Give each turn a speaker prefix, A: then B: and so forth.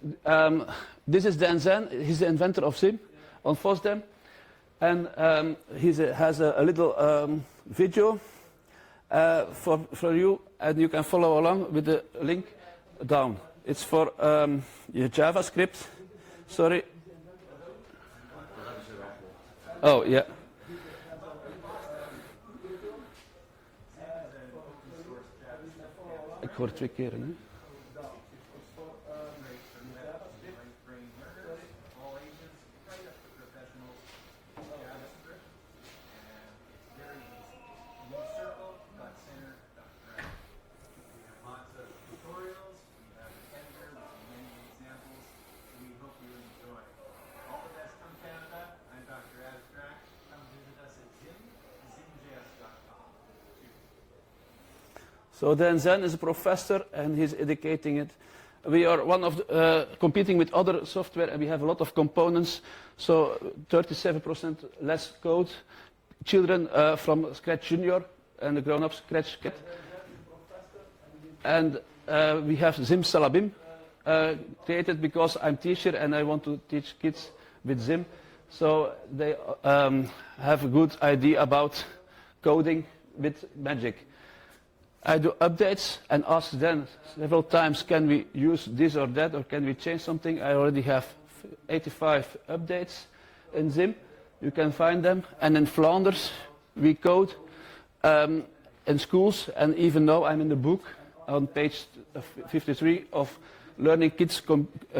A: This is Dan Zen. He's the inventor of Zim on FOSDEM. And he has a little video for you, and you can follow along with the link down. It's for your JavaScript. Sorry. Oh, yeah. Ik hoor het 2 keer, hè. So Dan Zen is a professor and he's educating it. We are one of the, competing with other software, and we have a lot of components. So 37% less code. Children from Scratch Junior and the grown-ups Scratch Kit. And we have Zim Salabim created because I'm teacher and I want to teach kids with Zim. So they have a good idea about coding with Magic. I do updates and ask them several times, can we use this or that, or can we change something? I already have 85 updates in Zim. You can find them. And in Flanders, we code in schools, and even now I'm in the book on page 53 of Learning Kids